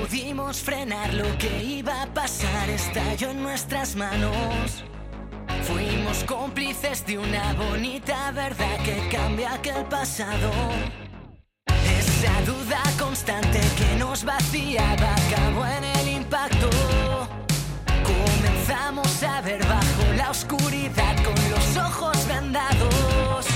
pudimos frenar lo que iba a pasar, estalló en nuestras manos. Fuimos cómplices de una bonita verdad que cambia aquel pasado. Esa duda constante que nos vaciaba acabó en el impacto. Comenzamos a ver bajo la oscuridad con los ojos vendados.